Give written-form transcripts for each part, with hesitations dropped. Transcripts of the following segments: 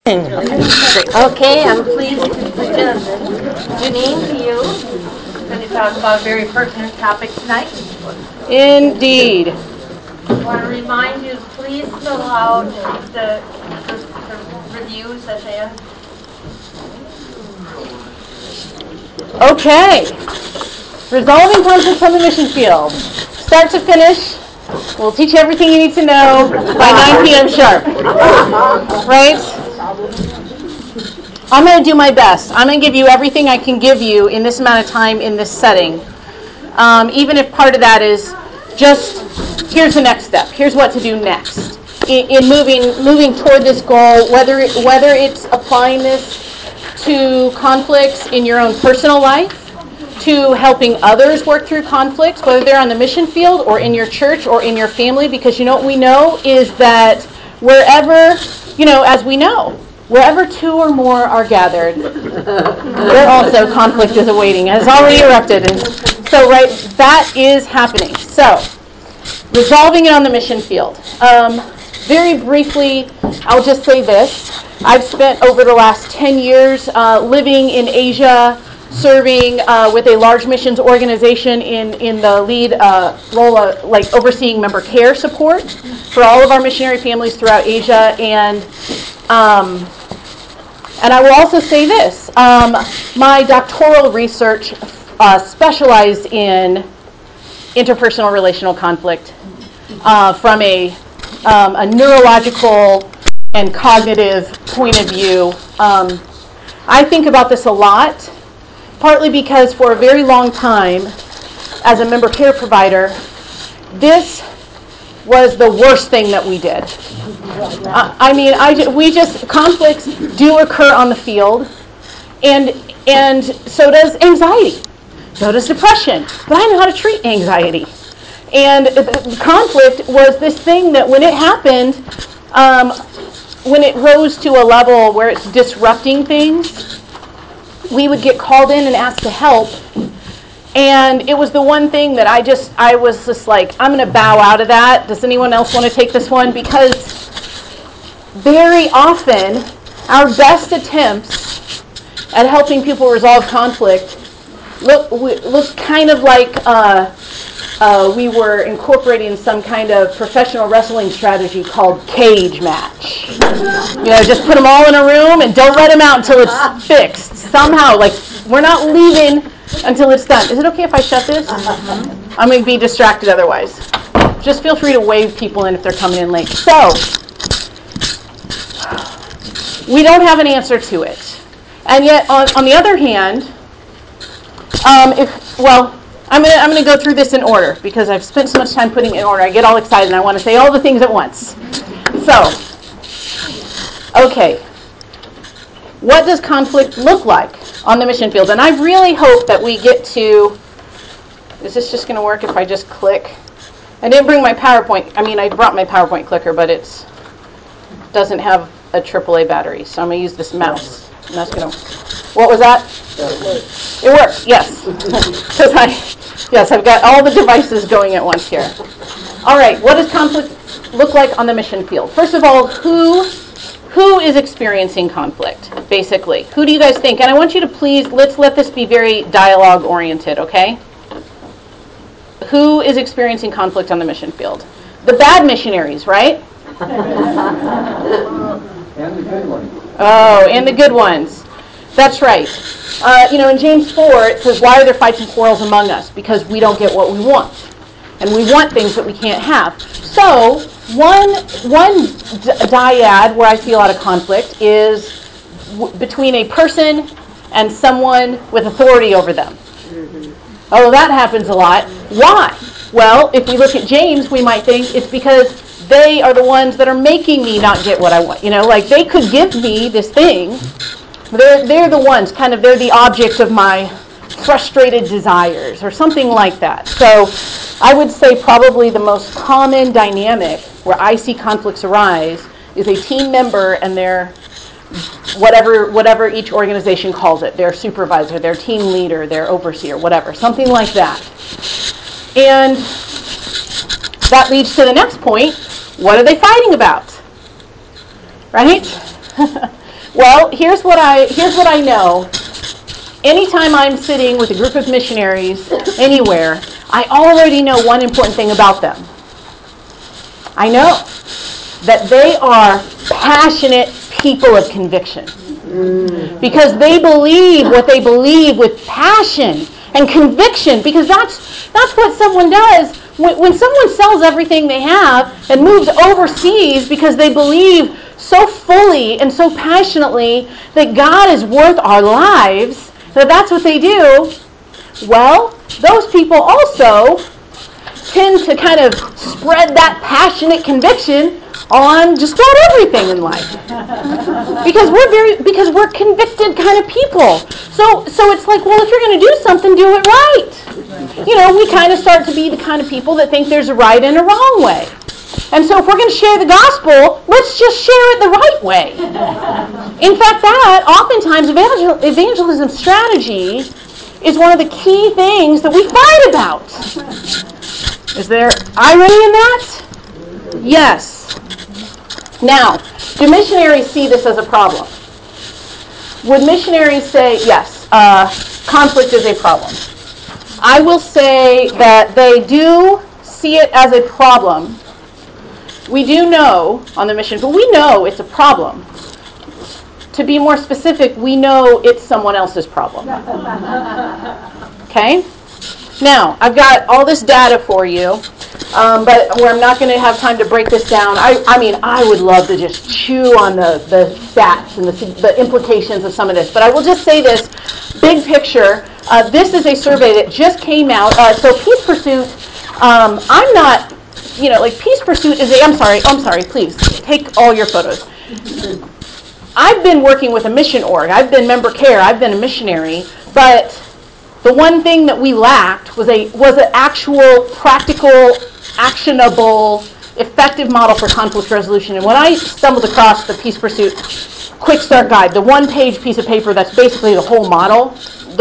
Okay, I'm pleased to present Janine to you. We're going to talk about a very pertinent topic tonight. Indeed. I want to remind you, please fill out the reviews at the end. Okay. Resolving conflicts on the mission field. Start to finish. We'll teach you everything you need to know by 9 p.m. sharp. Right? I'm going to do my best. I'm going to give you everything I can give you in this amount of time in this setting. Even if part of that is just, here's the next step. Here's what to do next. In moving toward this goal, whether it's applying this to conflicts in your own personal life, to helping others work through conflicts, whether they're on the mission field or in your church or in your family, because you know what we know is that wherever, as we know, wherever two or more are gathered, there also conflict is awaiting. It has already erupted. And so, right, that is happening. So, resolving it on the mission field. Very briefly, I'll just say this. I've spent over the last 10 years living in Asia, serving with a large missions organization in the lead role of overseeing member care support for all of our missionary families throughout Asia. And I will also say this. My doctoral research specialized in interpersonal relational conflict from a neurological and cognitive point of view. I think about this a lot, partly because for a very long time, as a member care provider, this was the worst thing that we did. Conflicts do occur on the field, and so does anxiety, so does depression, but I know how to treat anxiety. And conflict was this thing that when it happened, when it rose to a level where it's disrupting things, we would get called in and asked to help. And it was the one thing that I was just like, I'm going to bow out of that. Does anyone else want to take this one? Because very often, our best attempts at helping people resolve conflict look kind of like we were incorporating some kind of professional wrestling strategy called cage match. Just put them all in a room and don't let them out until it's fixed. Somehow, we're not leaving until it's done. Is it okay if I shut this? I'm going to be distracted otherwise. Just feel free to wave people in if they're coming in late. So, we don't have an answer to it. And yet, on the other hand, I'm going to go through this in order because I've spent so much time putting it in order. I get all excited and I want to say all the things at once. So, okay. What does conflict look like on the mission field? And I really hope that we get to... Is this just going to work if I just click? I didn't bring my PowerPoint. I brought my PowerPoint clicker, but it doesn't have a AAA battery. So I'm going to use this mouse. And that's going to... What was that? It worked, yes. Because I've got all the devices going at once here. All right, what does conflict look like on the mission field? First of all, who is experiencing conflict, basically? Who do you guys think? And I want you to please, let's let this be very dialogue-oriented, okay? Who is experiencing conflict on the mission field? The bad missionaries, right? And the good ones. Oh, and the good ones. That's right. In James 4, it says, why are there fights and quarrels among us? Because we don't get what we want. And we want things that we can't have. So, one dyad where I see a lot of conflict is between a person and someone with authority over them. Oh, that happens a lot. Why? Well, if we look at James, we might think it's because they are the ones that are making me not get what I want. They could give me this thing. They're the ones, they're the object of my frustrated desires or something like that. So I would say probably the most common dynamic where I see conflicts arise is a team member and their whatever each organization calls it, their supervisor, their team leader, their overseer, whatever, something like that. And that leads to the next point. What are they fighting about? Right? Well, here's what I know. Anytime I'm sitting with a group of missionaries anywhere, I already know one important thing about them. I know that they are passionate people of conviction. Because they believe what they believe with passion and conviction, because that's what someone does. When someone sells everything they have and moves overseas because they believe so fully and so passionately that God is worth our lives, that's what they do, well, those people also tend to kind of spread that passionate conviction on just about everything in life. Because we're convicted kind of people. So it's like, well, if you're going to do something, do it right. We kind of start to be the kind of people that think there's a right and a wrong way. And so if we're going to share the gospel, let's just share it the right way. In fact, that oftentimes evangelism strategy is one of the key things that we fight about. Is there irony in that? Yes. Now, do missionaries see this as a problem? Would missionaries say, yes, conflict is a problem? I will say that they do see it as a problem. We do know on the mission, but we know it's a problem. To be more specific, we know it's someone else's problem. Okay? Now, I've got all this data for you, but where I'm not going to have time to break this down. I would love to just chew on the stats and the implications of some of this, but I will just say this, big picture. This is a survey that just came out. So Peace Pursuit, I'm not, Peace Pursuit is I'm sorry, please, take all your photos. I've been working with a mission org. I've been member care. I've been a missionary, but the one thing that we lacked was an actual, practical, actionable, effective model for conflict resolution. And when I stumbled across the Peace Pursuit Quick Start Guide, the one-page piece of paper that's basically the whole model,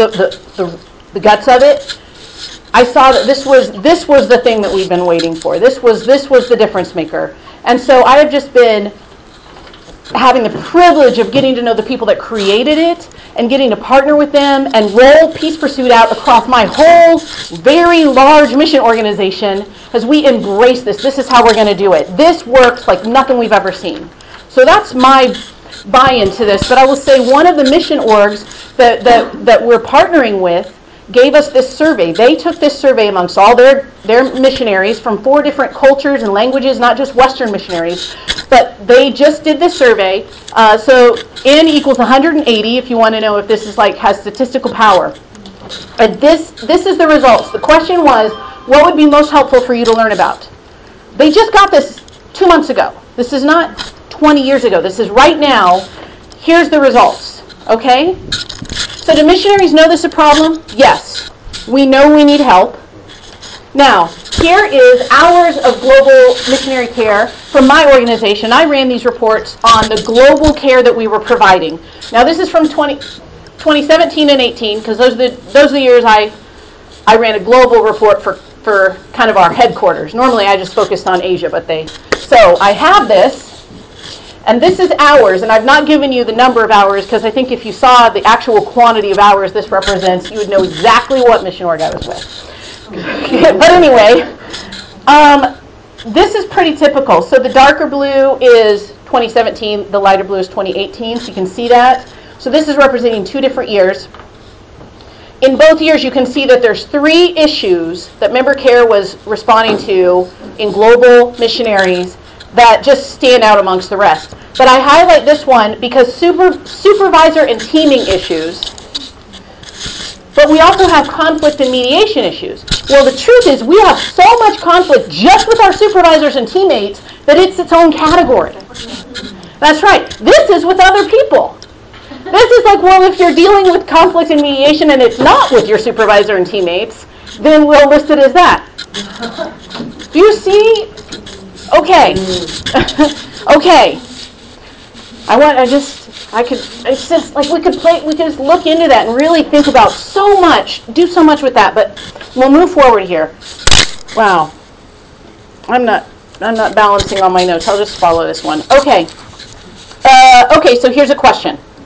the guts of it, I saw that this was the thing that we've been waiting for. This was the difference maker. And so I have just been having the privilege of getting to know the people that created it and getting to partner with them and roll Peace Pursuit out across my whole very large mission organization as we embrace this. This is how we're going to do it. This works like nothing we've ever seen. So that's my buy-in to this. But I will say one of the mission orgs that we're partnering with gave us this survey. They took this survey amongst all their missionaries from 4 different cultures and languages, not just Western missionaries, but they just did this survey. So N equals 180 if you want to know if this is has statistical power. And this is the results. The question was, what would be most helpful for you to learn about? They just got this 2 months ago. This is not 20 years ago. This is right now. Here's the results. Okay? So do missionaries know this is a problem? Yes. We know we need help. Now, here is hours of global missionary care from my organization. I ran these reports on the global care that we were providing. Now, this is from 2017 and 18, because those are the years I ran a global report for kind of our headquarters. Normally, I just focused on Asia, so I have this. And this is hours, and I've not given you the number of hours because I think if you saw the actual quantity of hours this represents, you would know exactly what mission org I was with. But anyway, this is pretty typical. So the darker blue is 2017, the lighter blue is 2018, so you can see that. So this is representing 2 different years. In both years, you can see that there's 3 issues that member care was responding to in global missionaries that just stand out amongst the rest. But I highlight this one because supervisor and teaming issues, but we also have conflict and mediation issues. Well, the truth is we have so much conflict just with our supervisors and teammates that it's its own category. That's right. This is with other people. This is like, well, if you're dealing with conflict and mediation and it's not with your supervisor and teammates, then we'll list it as that. Do you see? Okay. Okay. It's just like we could just look into that and really think about do so much with that, but we'll move forward here. Wow. I'm not balancing on my notes. I'll just follow this one. Okay. Okay, so here's a question.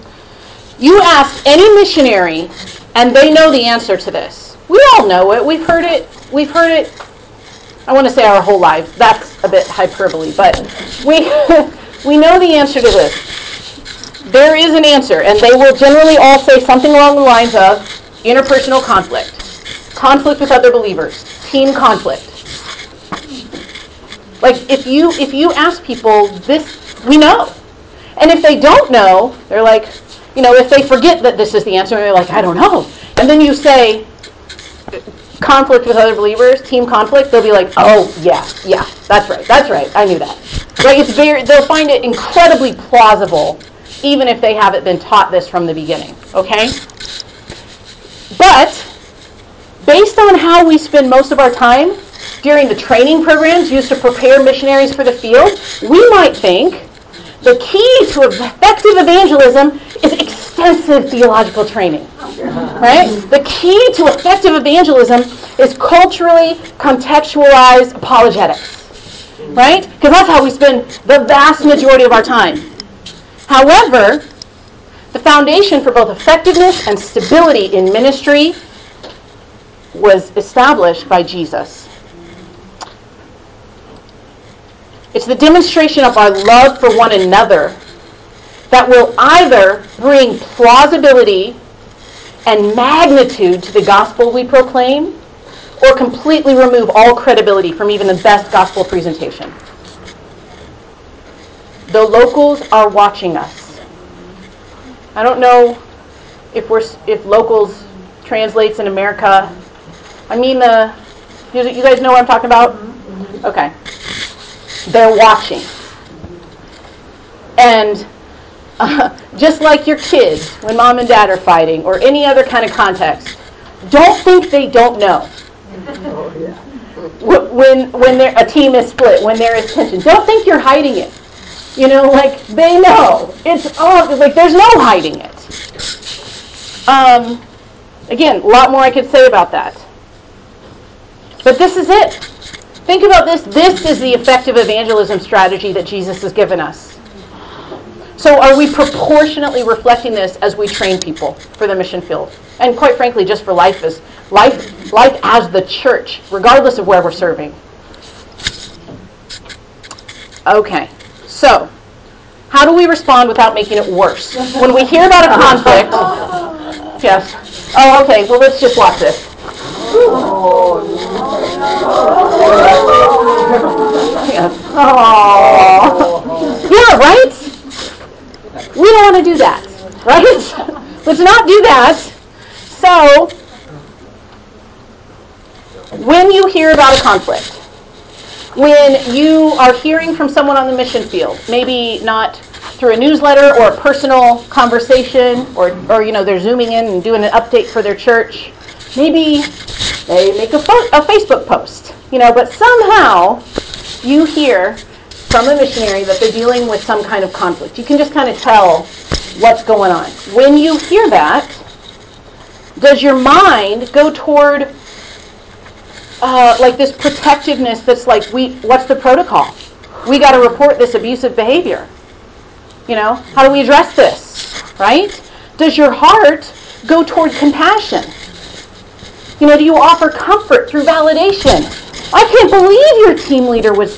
You ask any missionary, and they know the answer to this. We all know it. We've heard it. I want to say our whole lives. That's a bit hyperbole, but we know the answer to this. There is an answer, and they will generally all say something along the lines of interpersonal conflict with other believers, team conflict. Like if you ask people this, we know. And if they don't know, they're like, if they forget that this is the answer, they're like, I don't know. And then you say conflict with other believers, team conflict, they'll be like, oh, yeah, that's right, I knew that. Right? They'll find it incredibly plausible, even if they haven't been taught this from the beginning, okay? But, based on how we spend most of our time during the training programs used to prepare missionaries for the field, we might think the key to effective evangelism is extensive theological training. Right? The key to effective evangelism is culturally contextualized apologetics. Right? Because that's how we spend the vast majority of our time. However, the foundation for both effectiveness and stability in ministry was established by Jesus. It's the demonstration of our love for one another that will either bring plausibility and magnitude to the gospel we proclaim, or completely remove all credibility from even the best gospel presentation. The locals are watching us. I don't know if locals translates in America. I mean you guys know what I'm talking about? Okay. They're watching. And just like your kids when mom and dad are fighting or any other kind of context, don't think they don't know. When a team is split, when there is tension, don't think you're hiding it. They know. It's obvious. There's no hiding it. Again, a lot more I could say about that. But this is it. Think about this. This is the effective evangelism strategy that Jesus has given us. So are we proportionately reflecting this as we train people for the mission field? And quite frankly, just for life as the church, regardless of where we're serving. Okay, so how do we respond without making it worse? When we hear about a conflict, yes. Oh, okay, well, let's just watch this. Yeah, right? We don't want to do that, right? Let's not do that. So, when you hear about a conflict, when you are hearing from someone on the mission field, maybe not through a newsletter or a personal conversation, or they're zooming in and doing an update for their church, maybe they make a Facebook post, but somehow you hear from a missionary that they're dealing with some kind of conflict. You can just kind of tell what's going on. When you hear that, does your mind go toward this protectiveness that's like, what's the protocol? We got to report this abusive behavior. How do we address this, right? Does your heart go toward compassion? Do you offer comfort through validation? I can't believe your team leader was,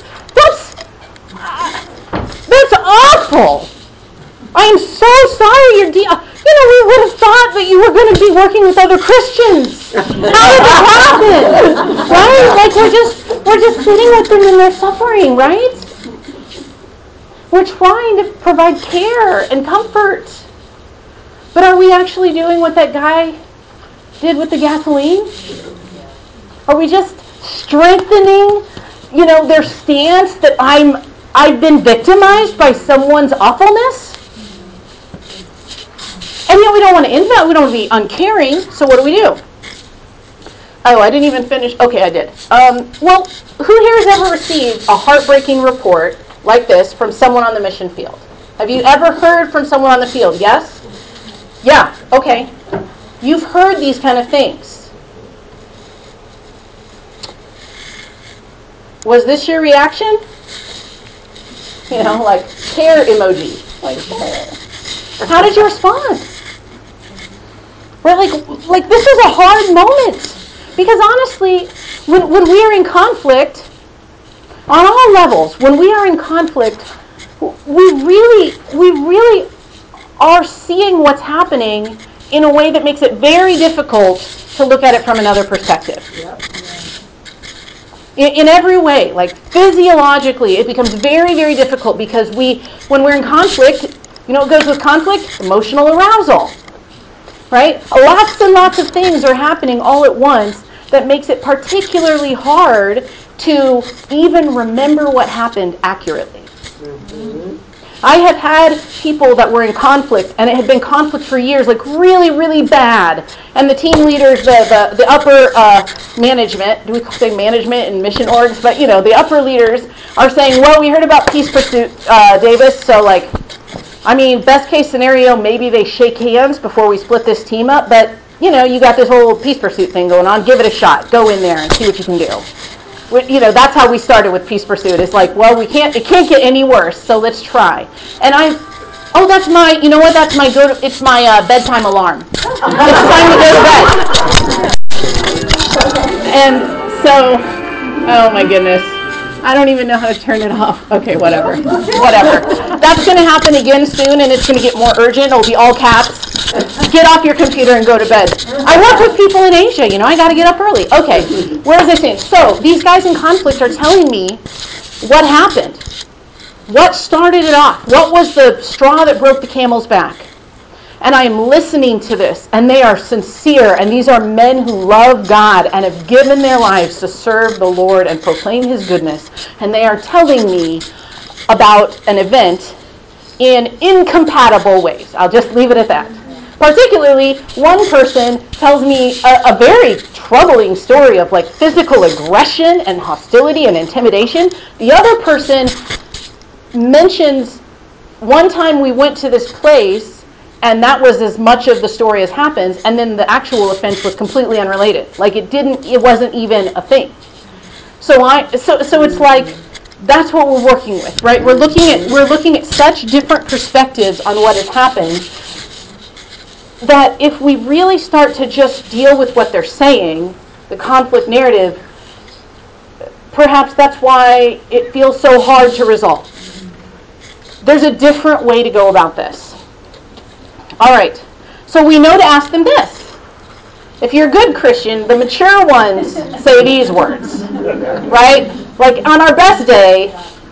that's awful. I am so sorry we would have thought that you were going to be working with other Christians. How did that happen? Right? We're just sitting with them in their suffering, right? We're trying to provide care and comfort. But are we actually doing what that guy did with the gasoline? Are we just strengthening, their stance that I've been victimized by someone's awfulness? And yet we don't want to end that. We don't want to be uncaring. So what do? Oh, I didn't even finish. Okay, I did. Well, who here has ever received a heartbreaking report like this from someone on the mission field? Have you ever heard from someone on the field? Yes? Yeah, okay. You've heard these kind of things. Was this your reaction? Care emoji. How did you respond? We're like this is a hard moment. Because honestly, when we are in conflict, on all levels, when we are in conflict, we really are seeing what's happening in a way that makes it very difficult to look at it from another perspective. Yep. In every way, like physiologically, it becomes very, very difficult because when we're in conflict, you know what goes with conflict? Emotional arousal, right? Lots and lots of things are happening all at once that makes it particularly hard to even remember what happened accurately. Mm-hmm. I have had people that were in conflict, and it had been conflict for years, like really, really bad. And the team leaders, the upper management, do we say management in mission orgs? But, you know, the upper leaders are saying, well, we heard about Peace Pursuit, Davis, so, like, I mean, best case scenario, maybe they shake hands before we split this team up, but, you know, you got this whole Peace Pursuit thing going on. Give it a shot. Go in there and see what you can do. You know, that's how we started with Peace Pursuit. It's like, well, it can't get any worse, so let's try. And that's my, you know what, that's my it's my bedtime alarm. It's time to go to bed. And so, oh my goodness. I don't even know how to turn it off. Okay, whatever. That's going to happen again soon, and it's going to get more urgent. It'll be all caps. Get off your computer and go to bed. I work with people in Asia, you know, I got to get up early. Okay, where is this in? So, these guys in conflict are telling me what happened. What started it off? What was the straw that broke the camel's back? And I am listening to this, and they are sincere, and these are men who love God and have given their lives to serve the Lord and proclaim His goodness. And they are telling me about an event in incompatible ways. I'll just leave it at that. Particularly, one person tells me a very troubling story of like physical aggression and hostility and intimidation. The other person mentions one time we went to this place, and that was as much of the story as happens, and then the actual offense was completely unrelated. Like it wasn't even a thing. So it's like that's what we're working with, right? We're looking at such different perspectives on what has happened that if we really start to just deal with what they're saying, the conflict narrative, perhaps that's why it feels so hard to resolve. There's a different way to go about this. All right, so we know to ask them this. If you're a good Christian, the mature ones say these words, right? Like on our best day,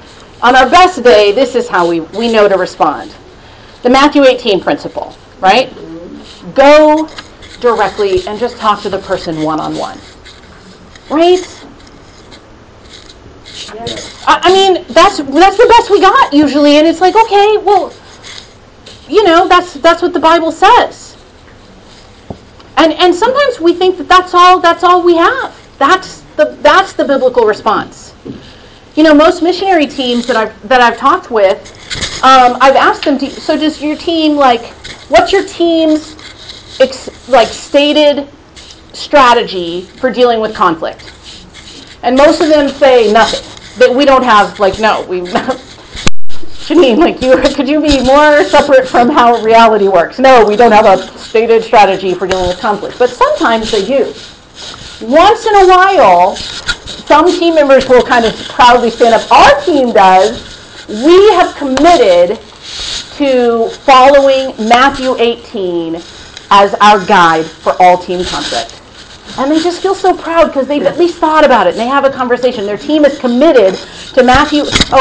this is how we know to respond. The Matthew 18 principle, right? Go directly and just talk to the person one-on-one, right? I mean, that's the best we got usually, and it's like, okay, well, you know, that's what the Bible says. And sometimes we think that that's all we have. That's the biblical response. You know, most missionary teams that I've talked with, I've asked them to. So does your team what's your team's stated strategy for dealing with conflict? And most of them say nothing. That we don't have Janine, could you be more separate from how reality works? No, we don't have a stated strategy for dealing with conflict. But sometimes they do. Once in a while, some team members will kind of proudly stand up. Our team does. We have committed to following Matthew 18 as our guide for all team conflict. And they just feel so proud because they've at least thought about it and they have a conversation. Their team is committed to Matthew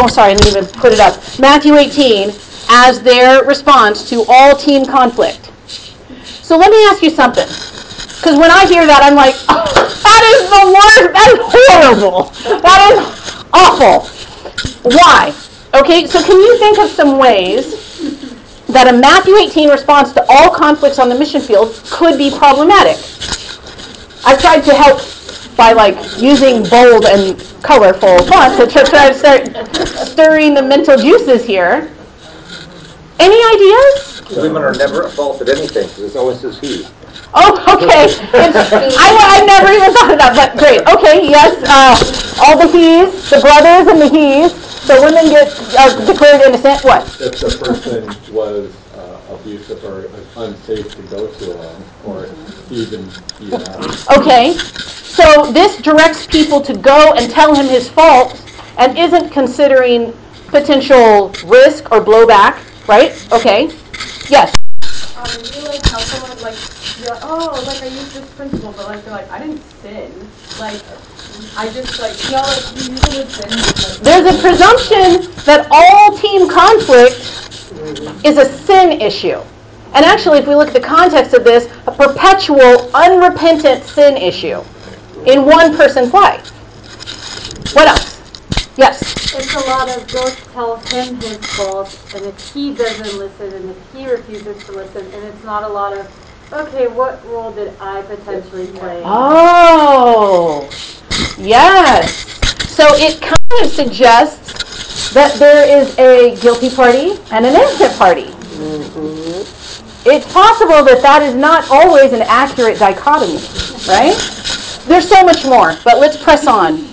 18 as their response to all team conflict. So let me ask you something. Because when I hear that, I'm like, oh, that is the worst. That is horrible. That is awful. Why? Okay, so can you think of some ways that a Matthew 18 response to all conflicts on the mission field could be problematic? I've tried to help by using bold and colorful fonts to try to start stirring the mental juices here. Any ideas? Women are never at fault at anything because it's always says he. Oh, okay. I never even thought of that, but great. Okay, yes, all the he's, the brothers and the he's. So women get declared innocent. What? If the person was abusive or unsafe to go to alone, or even out. Okay, so this directs people to go and tell him his fault and isn't considering potential risk or blowback, right? Okay, yes. You like tell someone you're like, oh, I used this principle, but they're like, I didn't sin. I just you use the word sin. There's a presumption that all team conflict is a sin issue. And actually, if we look at the context of this, a perpetual, unrepentant sin issue in one person's life. What else? Yes? It's a lot of go tell him his fault, and if he doesn't listen, and if he refuses to listen, and it's not a lot of, okay, what role did I potentially play? Oh, yes. So it kind of suggests that there is a guilty party and an innocent party. It's possible that is not always an accurate dichotomy, right? There's so much more, but let's press on.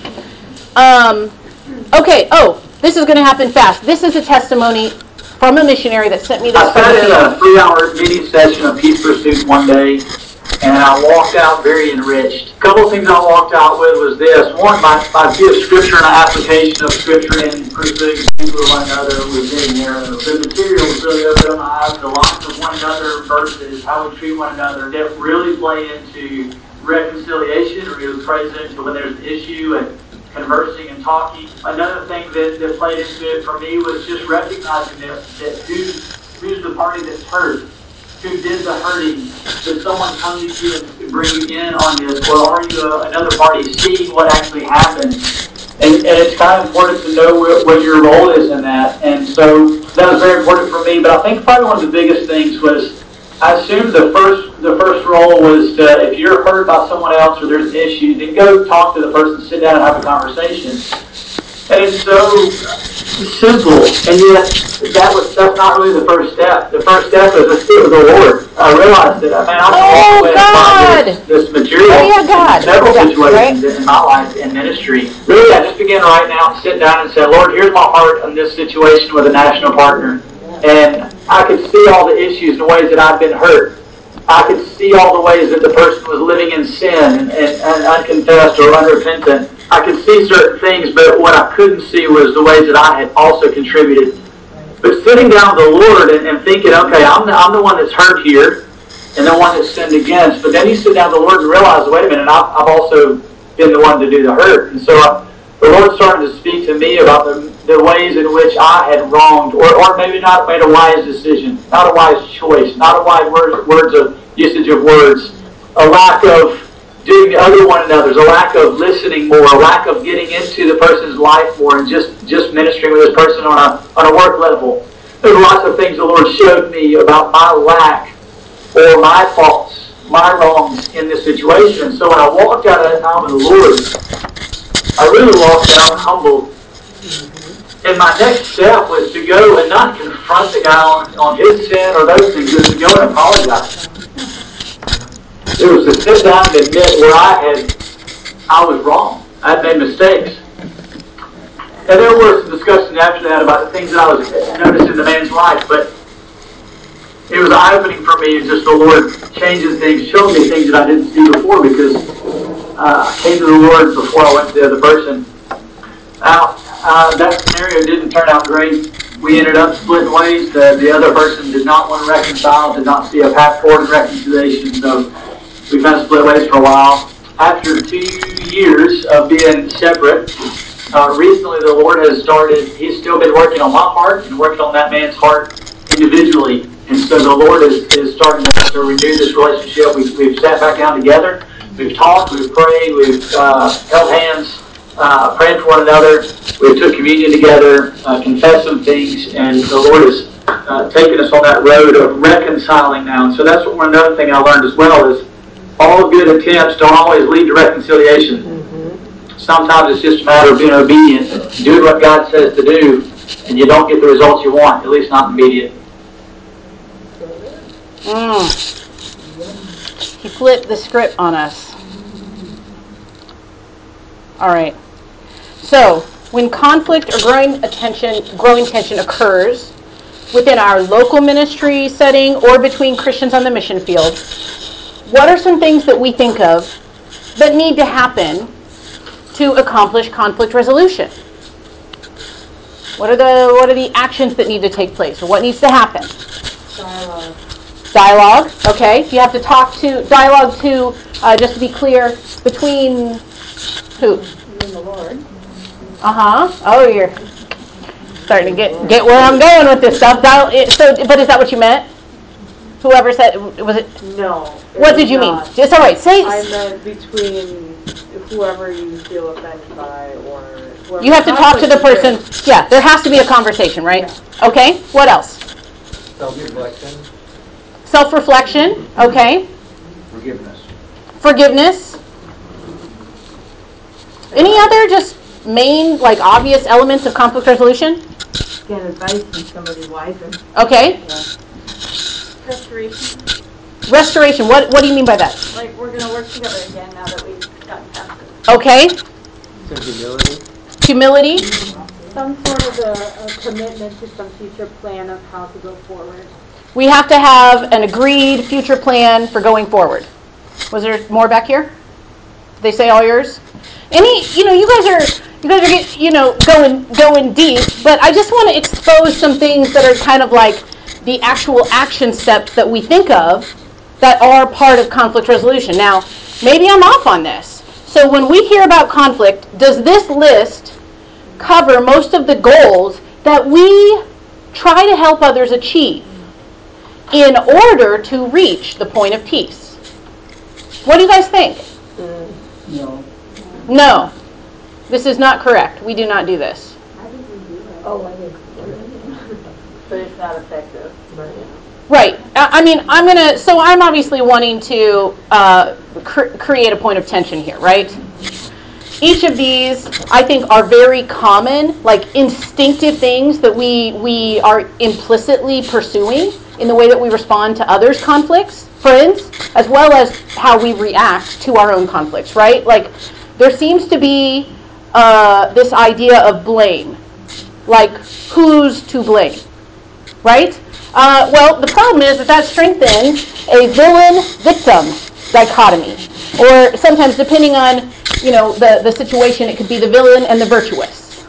Okay, this is going to happen fast. This is a testimony from a missionary that sent me this. I sat in a 3-hour mini session of Peace Pursuit one day, and I walked out very enriched. A couple of things I walked out with was this. One, my view of Scripture and application of Scripture in pursuing things with one another was in there. The material was really open my eyes. The lots of one another verses, how we treat one another, that really play into reconciliation, really plays into when there's an issue and conversing and talking. Another thing that played into it for me was just recognizing that who's the party that's hurt, who did the hurting. Did someone come to you and bring you in on this, or are you another party seeing what actually happened? And it's kind of important to know what your role is in that. And so that was very important for me. But I think probably one of the biggest things was I assumed the first role was to, if you're hurt by someone else or there's an issue, then go talk to the person, sit down and have a conversation. And it's so simple, and yet that's not really the first step. The first step is to sit with the Lord. I realized that I this material in several situations in my life in ministry. Really, I just began right now to sit down and say, Lord, here's my heart in this situation with a national partner. And I could see all the issues and ways that I've been hurt. I could see all the ways that the person was living in sin and unconfessed or unrepentant. I could see certain things, but what I couldn't see was the ways that I had also contributed. But sitting down with the Lord and thinking, okay, I'm the one that's hurt here and the one that's sinned against. But then you sit down with the Lord and realize, wait a minute, I've also been the one to do the hurt. And so the Lord started to speak to me about the ways in which I had wronged, or maybe not made a wise decision, not a wise choice, not a wise usage of words, a lack of doing other one another's, a lack of listening more, a lack of getting into the person's life more, and just ministering with this person on a work level. There's lots of things the Lord showed me about my lack or my faults, my wrongs in this situation. And so when I walked out of that time with the Lord, I really walked out humbled. And my next step was to go and not confront the guy on his sin or those things, but to go and apologize. It was to sit down and admit where I was wrong. I had made mistakes. And there were some discussions after that about the things that I was noticing in the man's life, but it was eye-opening for me, just the Lord changing things, showing me things that I didn't see before, because I came to the Lord before I went to the other person. Now, that scenario didn't turn out great. We ended up splitting ways. The other person did not want to reconcile, did not see a path forward in reconciliation, so we kind of split ways for a while. After 2 years of being separate, recently the Lord has started, He's still been working on my heart and working on that man's heart individually. And so the Lord is starting to renew this relationship. We've sat back down together, we've talked, we've prayed, we've held hands, prayed for one another, we've took communion together, confessed some things, and the Lord has taken us on that road of reconciling now. And so that's another thing I learned as well is all good attempts don't always lead to reconciliation. Mm-hmm. Sometimes it's just a matter of being obedient, doing what God says to do, and you don't get the results you want, at least not immediate. He flipped the script on us. All right. So, when conflict or growing tension occurs, within our local ministry setting or between Christians on the mission field, what are some things that we think of that need to happen to accomplish conflict resolution? What are the actions that need to take place, or what needs to happen? Dialogue, okay. You have to dialogue to, just to be clear, between who? You and the Lord. Oh, you're starting to get where I'm going with this stuff. But is that what you meant? Whoever said, was it? No. What did you mean? It's all right. Say. I meant between whoever you feel offended by or whoever. You have to talk to the person. Yeah, there has to be a conversation, right? Yeah. Okay. What else? Self-reflection. Self-reflection. Okay. Forgiveness. Any other just main, like, obvious elements of conflict resolution? Get advice from somebody wiser. Okay. Restoration. What do you mean by that? Like, we're going to work together again now that we've gotten past it. Okay. Some Humility. Some sort of a commitment to some future plan of how to go forward. We have to have an agreed future plan for going forward. Was there more back here? Did they say all yours? You guys are going deep, but I just want to expose some things that are kind of like the actual action steps that we think of that are part of conflict resolution. Now, maybe I'm off on this. So when we hear about conflict, does this list cover most of the goals that we try to help others achieve in order to reach the point of peace? What do you guys think? No. This is not correct. We do not do this. I think we do it. Oh, I think. But it's not effective. Right. I'm obviously wanting to create a point of tension here, right? Each of these, I think, are very common, like instinctive things that we are implicitly pursuing in the way that we respond to others' conflicts, friends, as well as how we react to our own conflicts, right? Like, there seems to be this idea of blame. Like, who's to blame, right? Well, the problem is that strengthens a villain-victim dichotomy. Or sometimes, depending on, the situation, it could be the villain and the virtuous.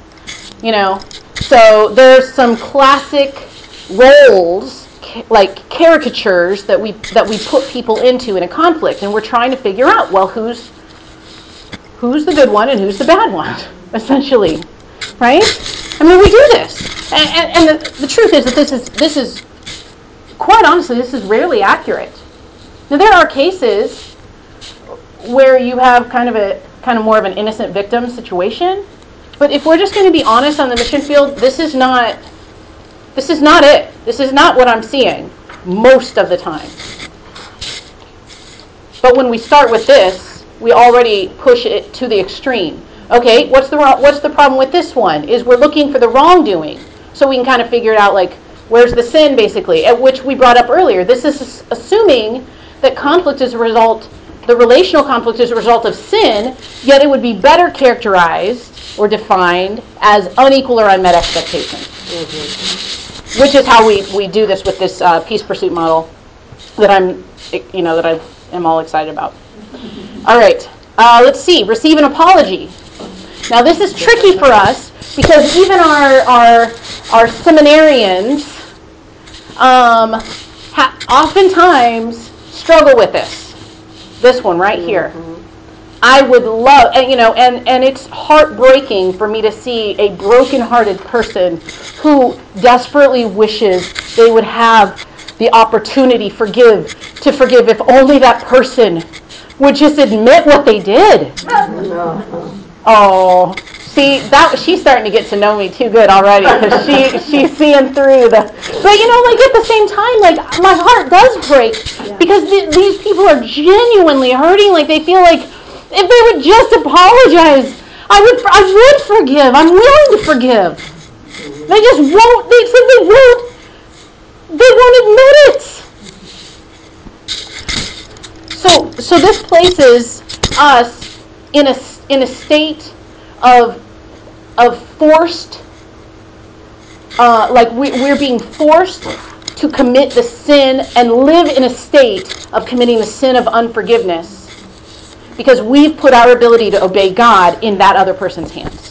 So there's some classic roles, like caricatures that we put people into in a conflict, and we're trying to figure out, well, who's the good one and who's the bad one, essentially, right? I mean, we do this, and the truth is that this is quite honestly, this is rarely accurate. Now, there are cases where you have kind of more of an innocent victim situation, but if we're just going to be honest on the mission field, this is not it. This is not what I'm seeing most of the time. But when we start with this, we already push it to the extreme. Okay, what's the problem with this one? Is we're looking for the wrongdoing, so we can kind of figure it out, like, where's the sin, basically, at which we brought up earlier. This is assuming that the relational conflict is a result of sin, yet it would be better characterized or defined as unequal or unmet expectations. Mm-hmm. Which is how we do this with this peace pursuit model that I am all excited about. All right, let's see. Receive an apology. Now, this is tricky for us because even our seminarians oftentimes struggle with this one right here. I would love, and it's heartbreaking for me to see a broken-hearted person who desperately wishes they would have the opportunity to forgive if only that person would just admit what they did. Oh, see, she's starting to get to know me too good already because she's seeing through the. But at the same time, my heart does break because these people are genuinely hurting. Like, they feel like if they would just apologize, I would forgive. I'm willing to forgive. They just won't. They said they won't. They won't admit it. So this places us in a state of forced we're being forced to commit the sin and live in a state of committing the sin of unforgiveness because we've put our ability to obey God in that other person's hands.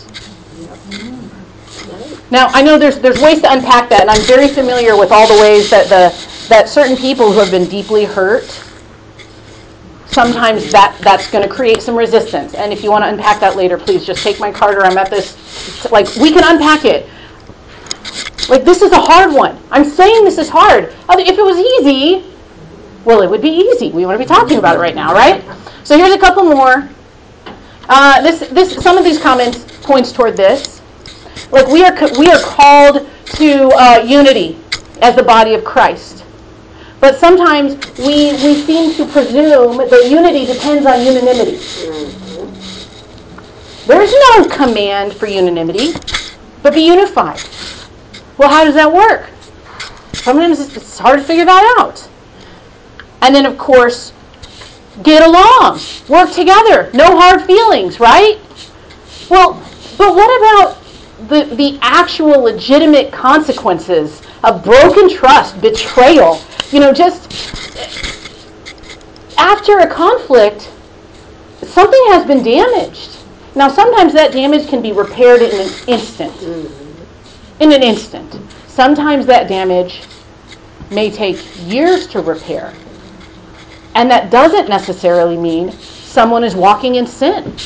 Now, I know there's ways to unpack that, and I'm very familiar with all the ways that certain people who have been deeply hurt, sometimes that's going to create some resistance. And if you want to unpack that later, please just take my card, or I'm at this. We can unpack it. This is a hard one. I'm saying this is hard. If it was easy, well, it would be easy. We want to be talking about it right now, right? So here's a couple more. Some of these comments points toward this. We are called to unity as the body of Christ. But sometimes we seem to presume that unity depends on unanimity. There's no command for unanimity, but be unified. Well, how does that work? Sometimes it's hard to figure that out. And then, of course, get along, work together, no hard feelings, right? Well, but what about the actual legitimate consequences of broken trust, betrayal? Just after a conflict, something has been damaged. Now, sometimes that damage can be repaired in an instant. In an instant. Sometimes that damage may take years to repair. And that doesn't necessarily mean someone is walking in sin.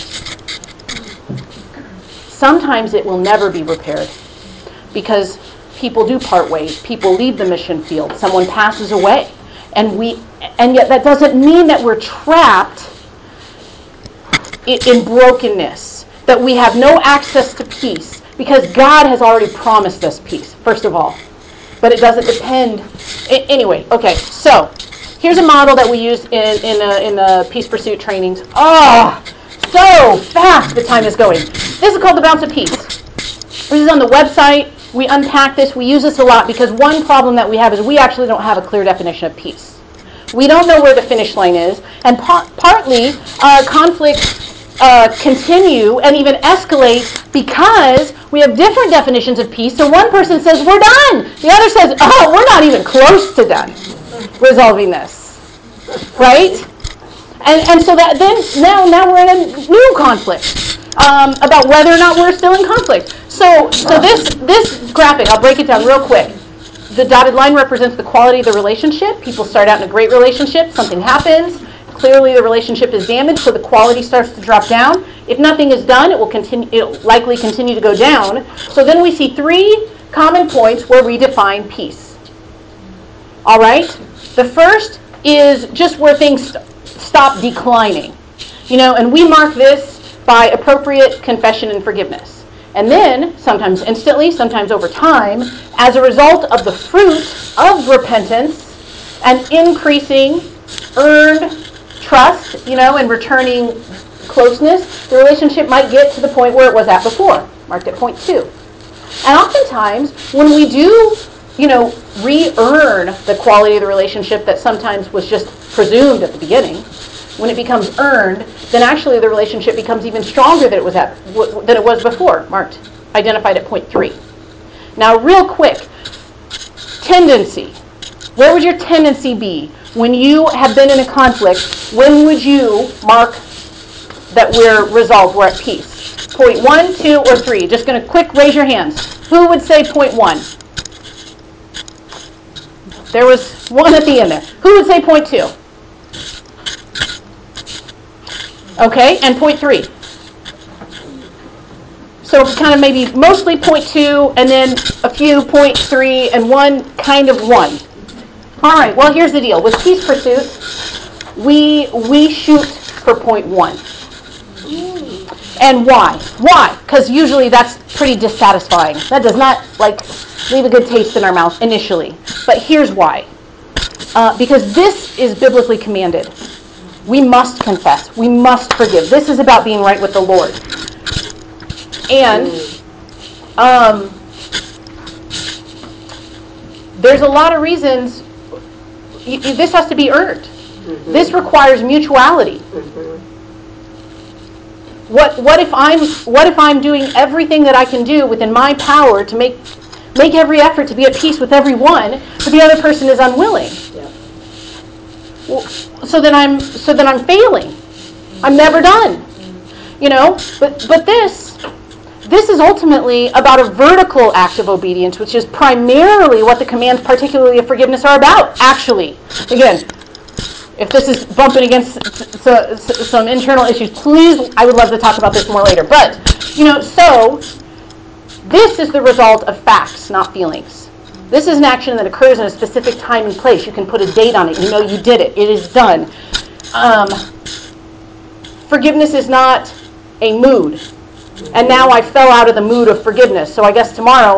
Sometimes it will never be repaired because people do part ways. People leave the mission field. Someone passes away. And yet that doesn't mean that we're trapped in brokenness, that we have no access to peace, because God has already promised us peace, first of all. But it doesn't depend. Anyway, okay, so here's a model that we use in the Peace Pursuit trainings. So fast the time is going. This is called the Bounce of Peace. This is on the website. We unpack this. We use this a lot because one problem that we have is we actually don't have a clear definition of peace. We don't know where the finish line is, and partly conflicts continue and even escalate because we have different definitions of peace. So one person says, we're done. The other says, we're not even close to done resolving this. Right? And so that then now we're in a new conflict about whether or not we're still in conflict. So this graphic, I'll break it down real quick. The dotted line represents the quality of the relationship. People start out in a great relationship. Something happens. Clearly the relationship is damaged, so the quality starts to drop down. If nothing is done, it will likely continue to go down. So then we see 3 common points where we define peace. All right? The first is just where things stop declining. And we mark this by appropriate confession and forgiveness. And then, sometimes instantly, sometimes over time, as a result of the fruit of repentance and increasing earned trust, and returning closeness, the relationship might get to the point where it was at before, marked at point 2. And oftentimes, when we do, re-earn the quality of the relationship that sometimes was just presumed at the beginning, when it becomes earned, then actually the relationship becomes even stronger than it was before, identified at point 3. Now, real quick, tendency. Where would your tendency be when you have been in a conflict? When would you mark that we're resolved, we're at peace? Point 1, 2, or 3? Just going to quick raise your hands. Who would say point 1? There was one at the end there. Who would say point 2? Okay, and point 3. So kind of maybe mostly point 2, and then a few point 3, and 1 kind of 1. All right, well, here's the deal. With Peace Pursuit, we shoot for point 1. And why? Why? Because usually that's pretty dissatisfying. That does not, leave a good taste in our mouth initially. But here's why. Because this is biblically commanded. We must confess. We must forgive. This is about being right with the Lord. And there's a lot of reasons. This has to be earned. Mm-hmm. This requires mutuality. Mm-hmm. What if I'm doing everything that I can do within my power to make make every effort to be at peace with everyone, but the other person is unwilling. Well, so then I'm failing. I'm never done. But this is ultimately about a vertical act of obedience, which is primarily what the commands, particularly of forgiveness, are about, actually. Again, if this is bumping against some internal issues, please, I would love to talk about this more later. But, so this is the result of facts, not feelings. This is an action that occurs in a specific time and place. You can put a date on it. You know you did it. It is done. Forgiveness is not a mood. And now I fell out of the mood of forgiveness. So I guess tomorrow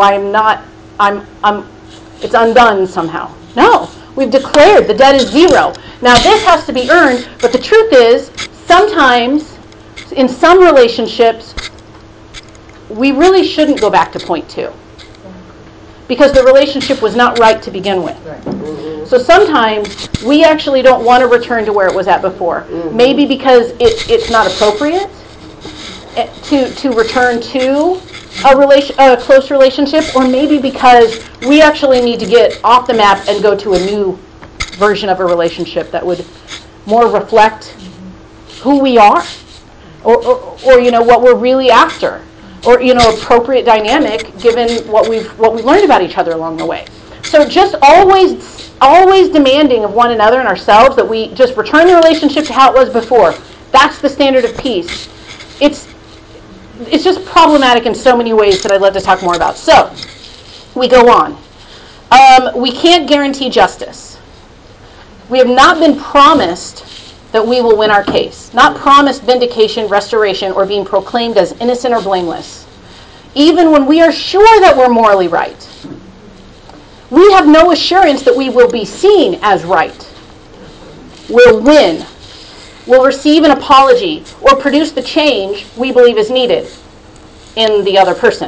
it's undone somehow. No. We've declared the debt is zero. Now this has to be earned, but the truth is, sometimes, in some relationships, we really shouldn't go back to point 2. Because the relationship was not right to begin with. So sometimes we actually don't want to return to where it was at before. Maybe because it's not appropriate to return to a close relationship, or maybe because we actually need to get off the map and go to a new version of a relationship that would more reflect who we are, or what we're really after, or appropriate dynamic given what we've learned about each other along the way. So just always demanding of one another and ourselves that we just return the relationship to how it was before. That's the standard of peace. It's just problematic in so many ways that I'd love to talk more about. So, we go on. We can't guarantee justice. We have not been promised that we will win our case. Not promised vindication, restoration, or being proclaimed as innocent or blameless. Even when we are sure that we're morally right. We have no assurance that we will be seen as right. We'll win. Will receive an apology or produce the change we believe is needed in the other person.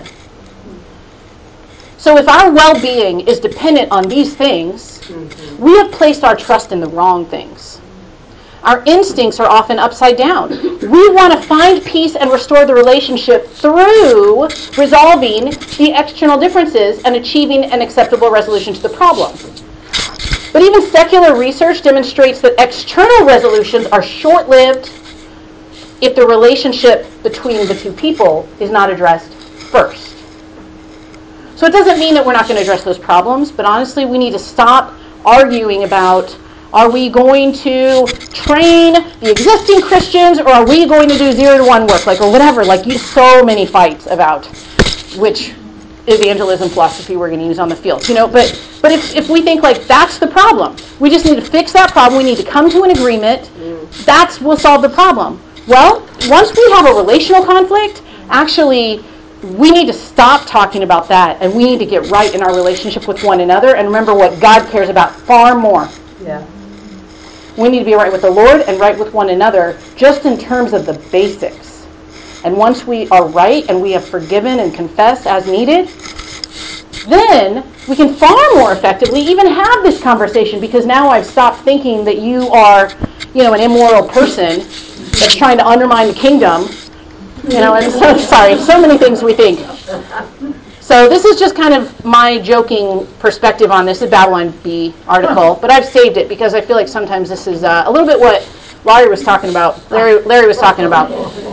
So if our well-being is dependent on these things, we have placed our trust in the wrong things. Our instincts are often upside down. We want to find peace and restore the relationship through resolving the external differences and achieving an acceptable resolution to the problem. But even secular research demonstrates that external resolutions are short-lived if the relationship between the two people is not addressed first. So it doesn't mean that we're not going to address those problems, but honestly, we need to stop arguing about, are we going to train the existing Christians, or are we going to do 0 to 1 work, or whatever, so many fights about which evangelism philosophy we're going to use on the field, But if we think that's the problem, we just need to fix that problem, we need to come to an agreement, that will solve the problem. Well, once we have a relational conflict, actually, we need to stop talking about that, and we need to get right in our relationship with one another, and remember what God cares about far more. Yeah. We need to be right with the Lord and right with one another, just in terms of the basics. And once we are right and we have forgiven and confessed as needed, then we can far more effectively even have this conversation, because now I've stopped thinking that you are, an immoral person that's trying to undermine the kingdom. And so many things we think. So this is just kind of my joking perspective on this, the Babylon Bee article, but I've saved it because I feel like sometimes this is a little bit what Larry was talking about. Larry was talking about.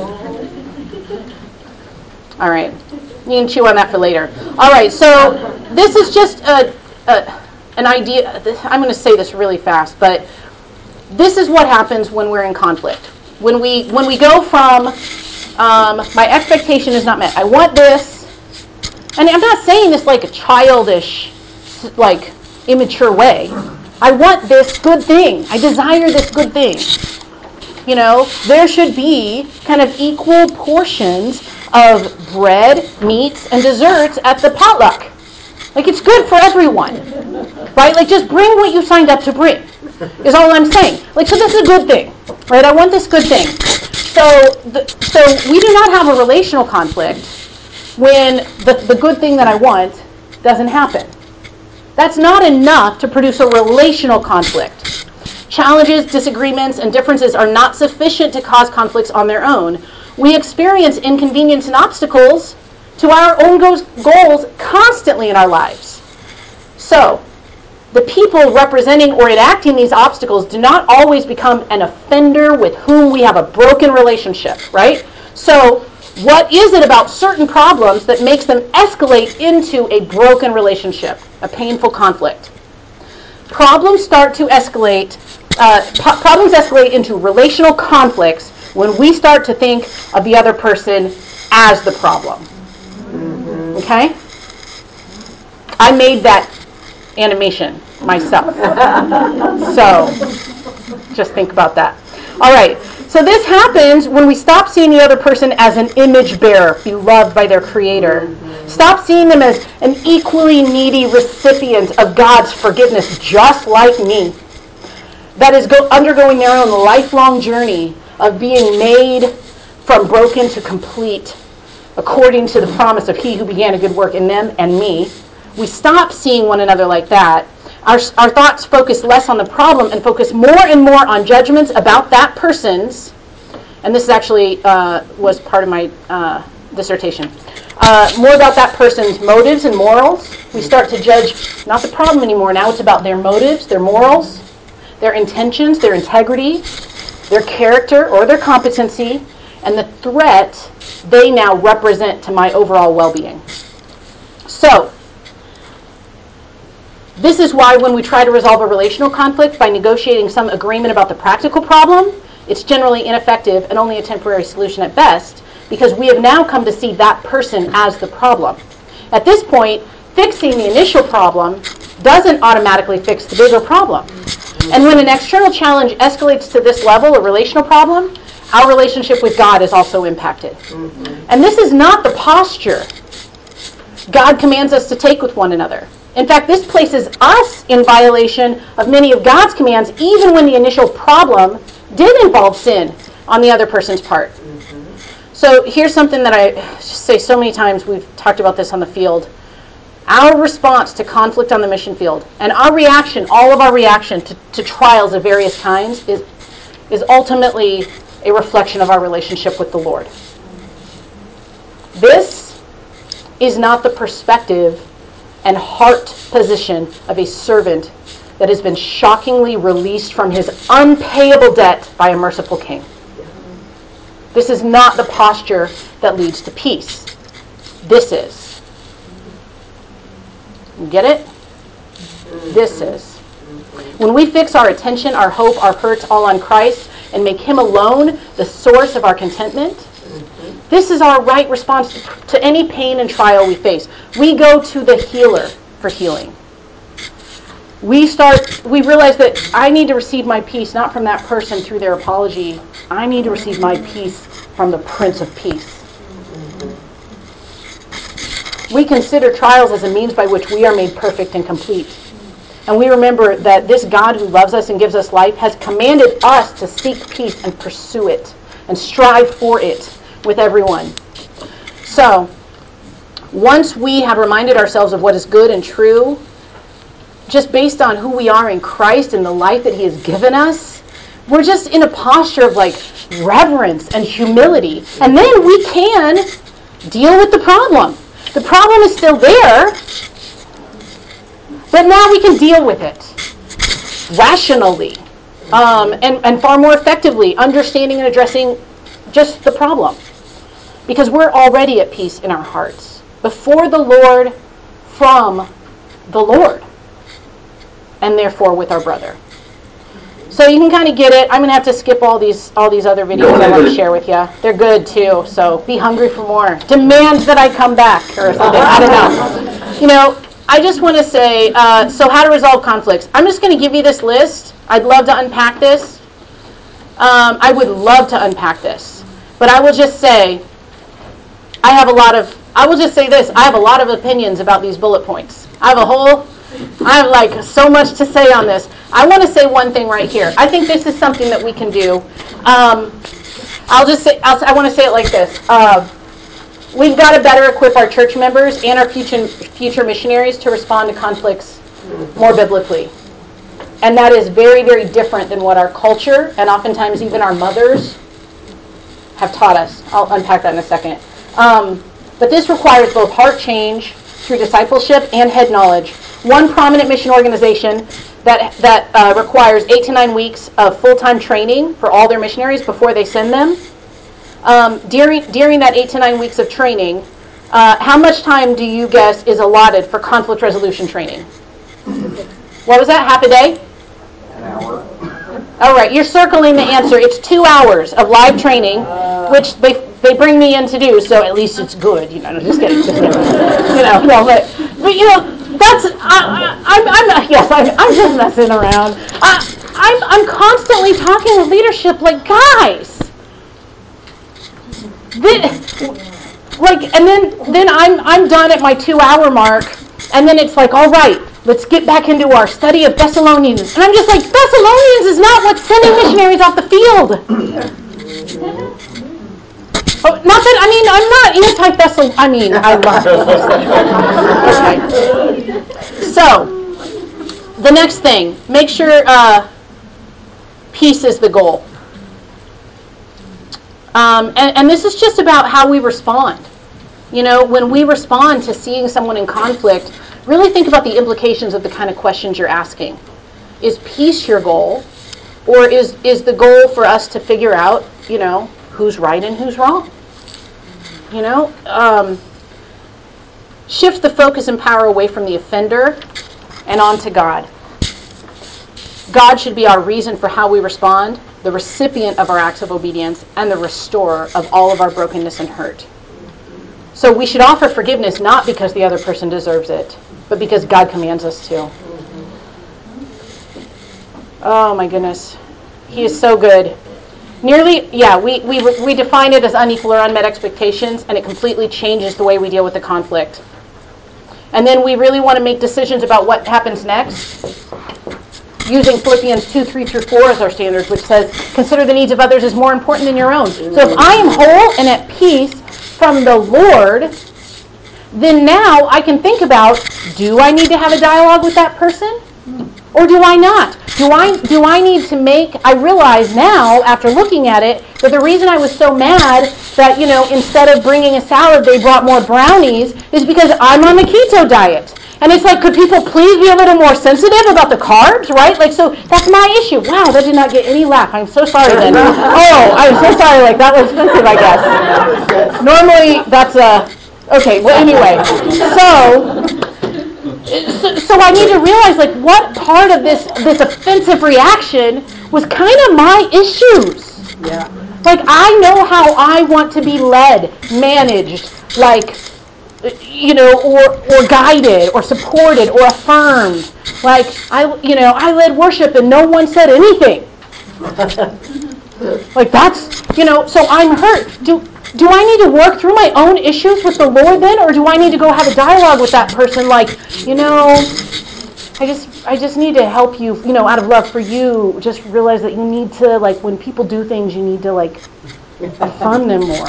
All right. You can chew on that for later. All right, so this is just an idea. I'm going to say this really fast, but this is what happens when we're in conflict. When we go from my expectation is not met. I want this, and I'm not saying this like a childish, immature way. I want this good thing. I desire this good thing. There should be kind of equal portions of bread, meats, and desserts at the potluck. It's good for everyone, right? Just bring what you signed up to bring, is all I'm saying. So this is a good thing, right? I want this good thing. So we do not have a relational conflict when the good thing that I want doesn't happen. That's not enough to produce a relational conflict. Challenges, disagreements, and differences are not sufficient to cause conflicts on their own. We experience inconvenience and obstacles to our own goals constantly in our lives. So, the people representing or enacting these obstacles do not always become an offender with whom we have a broken relationship, right? So, what is it about certain problems that makes them escalate into a broken relationship, a painful conflict? Problems start to escalate. Problems escalate into relational conflicts when we start to think of the other person as the problem. Okay? I made that animation myself. So, just think about that. All right. So this happens when we stop seeing the other person as an image bearer, beloved by their Creator. Stop seeing them as an equally needy recipient of God's forgiveness, just like me, that is undergoing their own lifelong journey of being made from broken to complete, according to the promise of He who began a good work in them and me. We stop seeing one another like that. Our thoughts focus less on the problem and focus more and more on judgments about that person's, and this actually was part of my dissertation, more about that person's motives and morals. We start to judge not the problem anymore. Now it's about their motives, their morals, their intentions, their integrity, their character or their competency, and the threat they now represent to my overall well-being. So, this is why when we try to resolve a relational conflict by negotiating some agreement about the practical problem, it's generally ineffective and only a temporary solution at best, because we have now come to see that person as the problem. At this point, fixing the initial problem doesn't automatically fix the bigger problem. And when an external challenge escalates to this level, a relational problem, our relationship with God is also impacted. And this is not the posture God commands us to take with one another. In fact, this places us in violation of many of God's commands, even when the initial problem did involve sin on the other person's part. So here's something that I say so many times. We've talked about this on the field. Our response to conflict on the mission field, and our reaction, all of our reaction to trials of various kinds, is ultimately a reflection of our relationship with the Lord. This is not the perspective and heart position of a servant that has been shockingly released from his unpayable debt by a merciful king. This is not the posture that leads to peace. This is. You get it? This is. When we fix our attention, our hope, our hurts all on Christ and make Him alone the source of our contentment, this is our right response to any pain and trial we face. We go to the healer for healing. We realize that I need to receive my peace not from that person through their apology. I need to receive my peace from the Prince of Peace. We consider trials as a means by which we are made perfect and complete. And we remember that this God who loves us and gives us life has commanded us to seek peace and pursue it and strive for it with everyone. So, once we have reminded ourselves of what is good and true, just based on who we are in Christ and the life that He has given us, we're just in a posture of reverence and humility. And then we can deal with the problem. The problem is still there, but now we can deal with it rationally and far more effectively, understanding and addressing just the problem. Because we're already at peace in our hearts, before the Lord, from the Lord, and therefore with our brother. So you can kind of get it. I'm going to have to skip all these other videos I want to share with you. They're good too, so be hungry for more. Demand that I come back or something. I don't know. I just want to say, so how to resolve conflicts. I'm just going to give you this list. I'd love to unpack this. I would love to unpack this. But I will just say, I have a lot of opinions about these bullet points. I have so much to say on this. I want to say one thing right here. I think this is something that we can do. I want to say it like this. We've got to better equip our church members and our future missionaries to respond to conflicts more biblically. And that is very, very different than what our culture and oftentimes even our mothers have taught us. I'll unpack that in a second. But this requires both heart change through discipleship and head knowledge. One prominent mission organization that requires 8 to 9 weeks of full-time training for all their missionaries before they send them. During that 8 to 9 weeks of training, how much time do you guess is allotted for conflict resolution training? What was that? Half a day? An hour. All right, you're circling the answer. It's 2 hours of live training, which they bring me in to do, so at least it's good. No, just kidding. Just kidding. That's I'm just messing around. I'm constantly talking with leadership, like, guys. And then I'm done at my 2-hour mark, and then it's like, all right, let's get back into our study of Thessalonians. And I'm just like, Thessalonians is not what's sending missionaries off the field. I'm not anti-Thessalonians. I love Thessalonians. Okay. So, the next thing, make sure peace is the goal. And this is just about how we respond. When we respond to seeing someone in conflict, really think about the implications of the kind of questions you're asking. Is peace your goal? Or is the goal for us to figure out, who's right and who's wrong? Shift the focus and power away from the offender and onto God. God should be our reason for how we respond, the recipient of our acts of obedience, and the restorer of all of our brokenness and hurt. So we should offer forgiveness not because the other person deserves it, but because God commands us to. Oh my goodness. He is so good. We define it as unequal or unmet expectations, and it completely changes the way we deal with the conflict. And then we really want to make decisions about what happens next, using Philippians 2:3-4 as our standard, which says, consider the needs of others as more important than your own. So if I am whole and at peace from the Lord, then now I can think about, do I need to have a dialogue with that person? Or do I not? Do I need to I realize now, after looking at it, that the reason I was so mad that, instead of bringing a salad, they brought more brownies, is because I'm on the keto diet. And it's like, could people please be a little more sensitive about the carbs, right? So that's my issue. Wow, that did not get any laugh. I'm so sorry then. Oh, I'm so sorry. That was offensive, I guess. Normally, that's okay, well, anyway. So I need to realize, what part of this offensive reaction was kind of my issues. Yeah. I know how I want to be led, managed, or guided, or supported, or affirmed. I led worship and no one said anything. So I'm hurt. Do I need to work through my own issues with the Lord then, or do I need to go have a dialogue with that person I just need to help you, out of love for you, just realize that you need to, when people do things, you need to, affirm them more.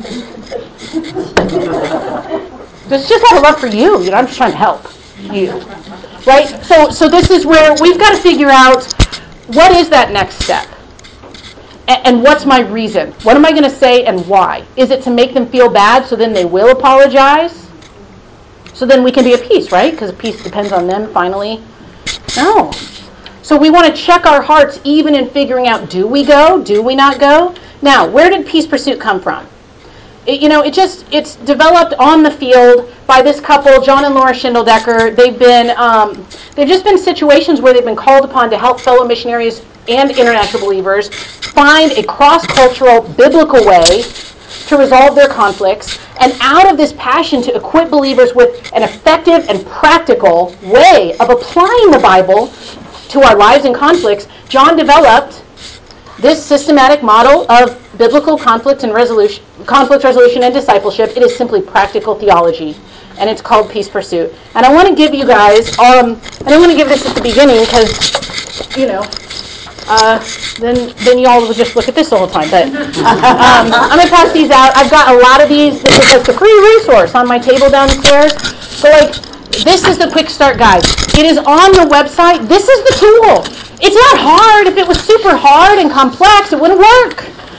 It's just out of love for you. I'm just trying to help you. Right? So this is where we've got to figure out, what is that next step? And what's my reason? What am I going to say and why? Is it to make them feel bad so then they will apologize? So then we can be at peace, right? Because peace depends on them finally. No. So we want to check our hearts even in figuring out, do we go? Do we not go? Now, where did Peace Pursuit come from? It's developed on the field by this couple, John and Laura Schindeldecker. They've just been situations where they've been called upon to help fellow missionaries and international believers find a cross-cultural biblical way to resolve their conflicts. And out of this passion to equip believers with an effective and practical way of applying the Bible to our lives and conflicts, John developed this systematic model of biblical conflict resolution and discipleship. It is simply practical theology, and it's called Peace Pursuit. And I want to give you guys, and I want to give this at the beginning because, then y'all will just look at this the whole time. But I'm going to pass these out. I've got a lot of these. This is the free resource on my table downstairs. So this is the quick start guide. It is on the website. This is the tool. It's not hard. If it was super hard and complex, it wouldn't work.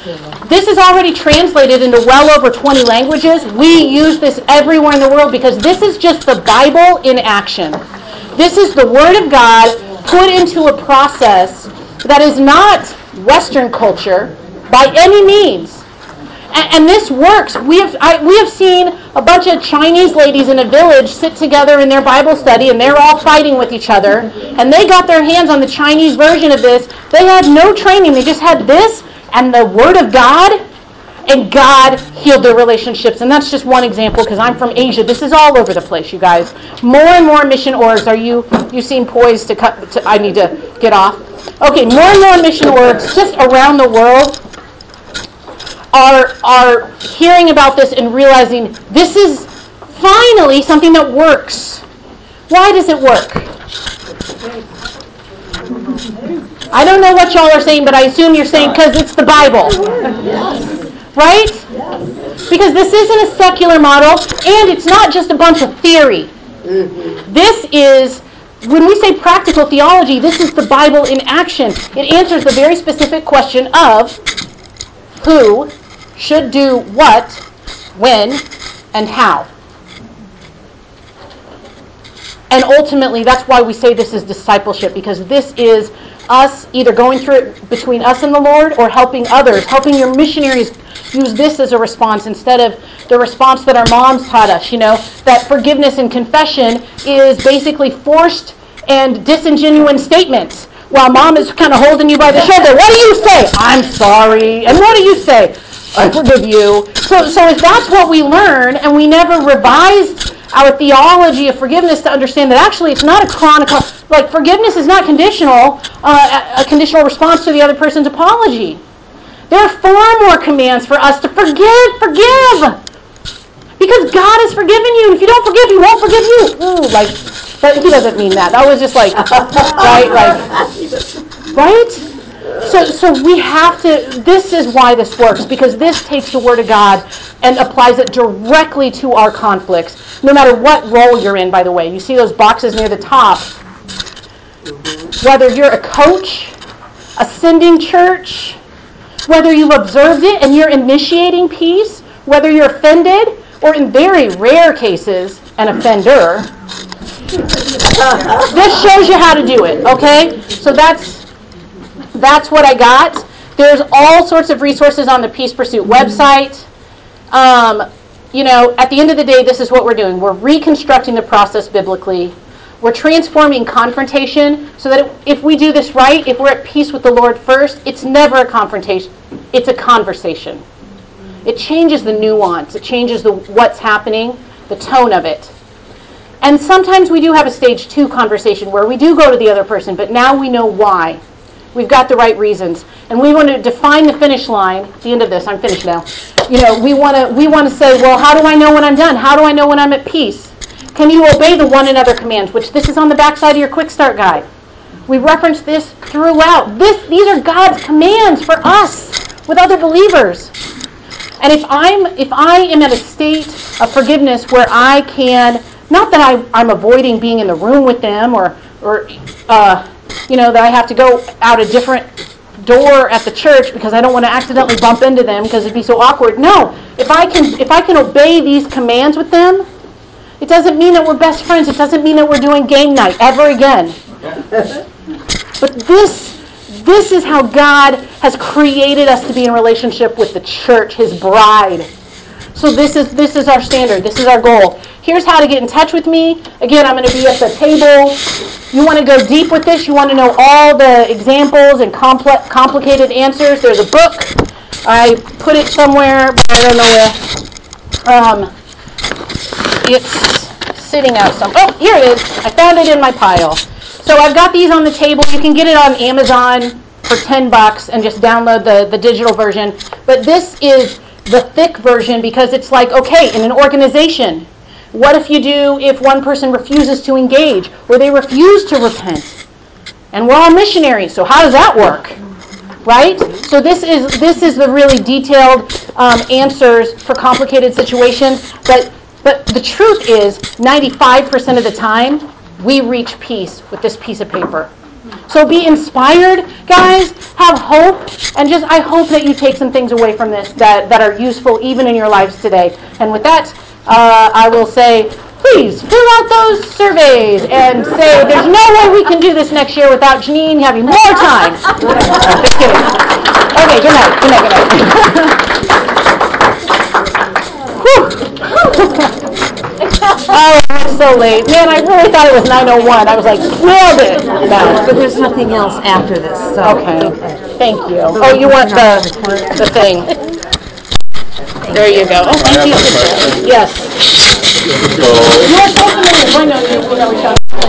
This is already translated into well over 20 languages. We use this everywhere in the world because this is just the Bible in action. This is the Word of God put into a process that is not Western culture by any means. And this works. We have seen a bunch of Chinese ladies in a village sit together in their Bible study, and they're all fighting with each other. And they got their hands on the Chinese version of this. They had no training. They just had this and the Word of God, and God healed their relationships. And that's just one example because I'm from Asia. This is all over the place, you guys. More and more mission orgs. You seem poised to cut? I need to get off. Okay, more and more mission orgs just around the world are hearing about this and realizing this is finally something that works. Why does it work? I don't know what y'all are saying, but I assume you're saying because it's the Bible. Right? Because this isn't a secular model, and it's not just a bunch of theory. This is, when we say practical theology, this is the Bible in action. It answers the very specific question of who should do what, when, and how. And ultimately, that's why we say this is discipleship, because this is us either going through it between us and the Lord or helping others, helping your missionaries use this as a response instead of the response that our moms taught us, that forgiveness and confession is basically forced and disingenuous statements. While mom is kind of holding you by the shoulder, what do you say? I'm sorry. And what do you say? I forgive you. So if that's what we learn, and we never revised our theology of forgiveness to understand that actually it's not a chronicle, like forgiveness is not conditional, a conditional response to the other person's apology. There are far more commands for us to forgive. Because God has forgiven you. If you don't forgive, He won't forgive you. Ooh, but He doesn't mean that. That was just right? So we have to, this is why this works, because this takes the Word of God and applies it directly to our conflicts, no matter what role you're in, by the way. You see those boxes near the top. Whether you're a coach, a sending church, whether you've observed it and you're initiating peace, whether you're offended, or in very rare cases, an offender. This shows you how to do it, okay? So that's what I got. There's all sorts of resources on the Peace Pursuit website. At the end of the day, this is what we're doing. We're reconstructing the process biblically. We're transforming confrontation so that if we do this right, if we're at peace with the Lord first, it's never a confrontation. It's a conversation. It changes the nuance. It changes what's happening, the tone of it. And sometimes we do have a stage 2 conversation where we do go to the other person, but now we know why. We've got the right reasons. And we want to define the finish line. At the end of this, I'm finished now. We want to say, well, how do I know when I'm done? How do I know when I'm at peace? Can you obey the one another commands, which this is on the back side of your quick start guide. We reference this throughout. These are God's commands for us with other believers. And if I am at a state of forgiveness where I can, not that I'm avoiding being in the room with them or that I have to go out a different door at the church because I don't want to accidentally bump into them because it'd be so awkward. No, if I can obey these commands with them, it doesn't mean that we're best friends. It doesn't mean that we're doing game night ever again. But this is how God has created us to be in relationship with the church, His bride. So this is our standard. This is our goal. Here's how to get in touch with me. Again, I'm going to be at the table. You want to go deep with this. You want to know all the examples and complicated answers. There's a book. I put it somewhere, but I don't know where. It's sitting out somewhere. Oh, here it is. I found it in my pile. So I've got these on the table. You can get it on Amazon for $10 and just download the digital version. But this is the thick version because it's like, okay, in an organization, what if one person refuses to engage or they refuse to repent? And we're all missionaries, so how does that work? Right? So this is the really detailed answers for complicated situations. But the truth is, 95% of the time, we reach peace with this piece of paper. So be inspired, guys. Have hope, and I hope that you take some things away from this that are useful even in your lives today. And with that, I will say, please fill out those surveys and say there's no way we can do this next year without Janine having more time. Just kidding. Okay, good night. Good night. Oh, it's so late. Man, I really thought it was 9:01. I was like, nailed it. No. But there's nothing else after this, so. Okay. Thank you. Oh, you want the thing. There you go. Oh, thank you. Yes. So, You want to take a minute? I know you.